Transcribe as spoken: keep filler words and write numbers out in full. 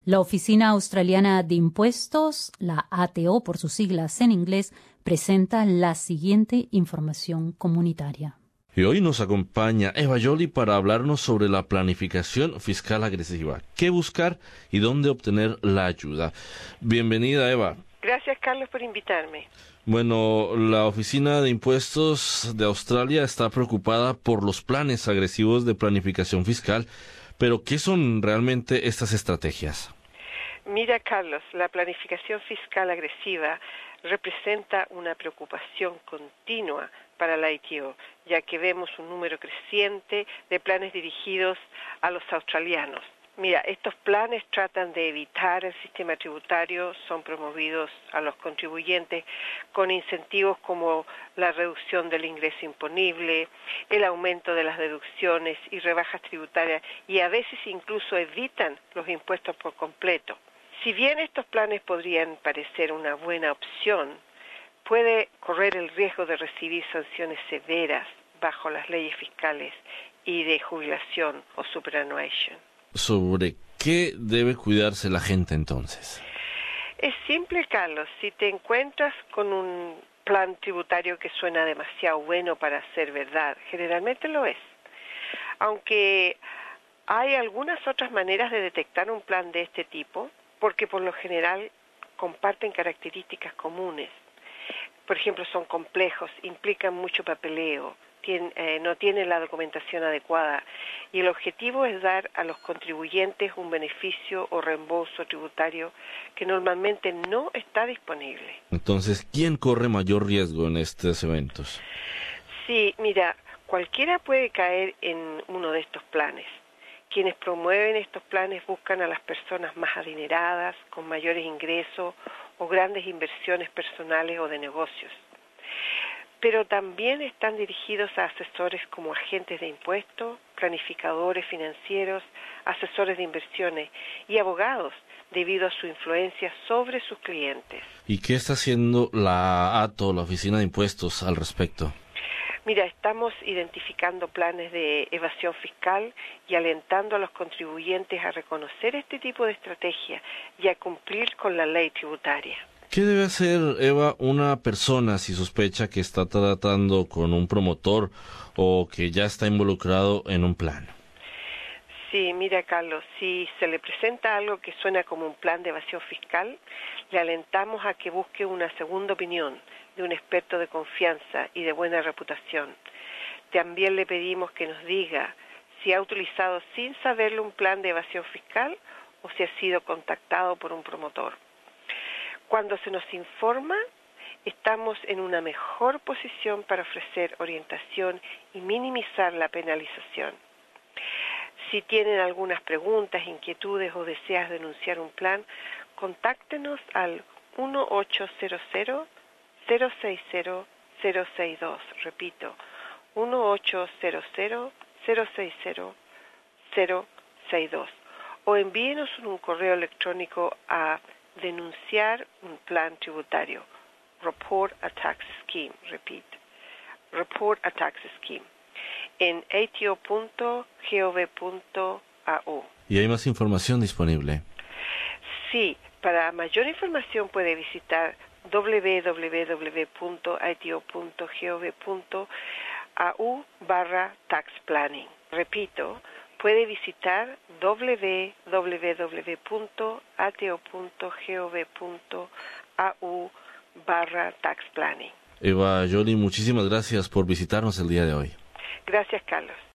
La Oficina Australiana de Impuestos, la A T O por sus siglas en inglés, presenta la siguiente información comunitaria. Y hoy nos acompaña Eva Joly para hablarnos sobre la planificación fiscal agresiva. ¿Qué buscar y dónde obtener la ayuda? Bienvenida, Eva. Gracias, Carlos, por invitarme. Bueno, la Oficina de Impuestos de Australia está preocupada por los planes agresivos de planificación fiscal, pero ¿qué son realmente estas estrategias? Mira, Carlos, la planificación fiscal agresiva representa una preocupación continua para la A T O, ya que vemos un número creciente de planes dirigidos a los australianos. Mira, estos planes tratan de evitar el sistema tributario, son promovidos a los contribuyentes con incentivos como la reducción del ingreso imponible, el aumento de las deducciones y rebajas tributarias, y a veces incluso evitan los impuestos por completo. Si bien estos planes podrían parecer una buena opción, puede correr el riesgo de recibir sanciones severas bajo las leyes fiscales y de jubilación o superannuation. ¿Sobre qué debe cuidarse la gente entonces? Es simple, Carlos. Si te encuentras con un plan tributario que suena demasiado bueno para ser verdad, generalmente lo es. Aunque hay algunas otras maneras de detectar un plan de este tipo, porque por lo general comparten características comunes. Por ejemplo, son complejos, implican mucho papeleo, Tien, eh, no tienen la documentación adecuada, y el objetivo es dar a los contribuyentes un beneficio o reembolso tributario que normalmente no está disponible. Entonces, ¿quién corre mayor riesgo en estos eventos? Sí, mira, cualquiera puede caer en uno de estos planes. Quienes promueven estos planes buscan a las personas más adineradas, con mayores ingresos o grandes inversiones personales o de negocios. Pero también están dirigidos a asesores como agentes de impuestos, planificadores financieros, asesores de inversiones y abogados, debido a su influencia sobre sus clientes. ¿Y qué está haciendo la A T O, la Oficina de Impuestos, al respecto? Mira, estamos identificando planes de evasión fiscal y alentando a los contribuyentes a reconocer este tipo de estrategia y a cumplir con la ley tributaria. ¿Qué debe hacer, Eva, una persona si sospecha que está tratando con un promotor o que ya está involucrado en un plan? Sí, mira, Carlos, si se le presenta algo que suena como un plan de evasión fiscal, le alentamos a que busque una segunda opinión de un experto de confianza y de buena reputación. También le pedimos que nos diga si ha utilizado sin saberlo un plan de evasión fiscal o si ha sido contactado por un promotor. Cuando se nos informa, estamos en una mejor posición para ofrecer orientación y minimizar la penalización. Si tienen algunas preguntas, inquietudes o deseas denunciar un plan, contáctenos al uno ocho cero cero, cero seis cero, cero seis dos. Repito, uno ocho cero cero, cero seis cero, cero seis dos. O envíenos un correo electrónico a denunciar un plan tributario, report a tax scheme, repeat, report a tax scheme, en a t o punto gov punto a u. ¿Y hay más información disponible? Sí, para mayor información puede visitar w w w punto a t o punto gov punto a u barra tax planning. Repito, puede visitar w w w punto a t o punto gov punto a u barra tax planning. Eva Joly, muchísimas gracias por visitarnos el día de hoy. Gracias, Carlos.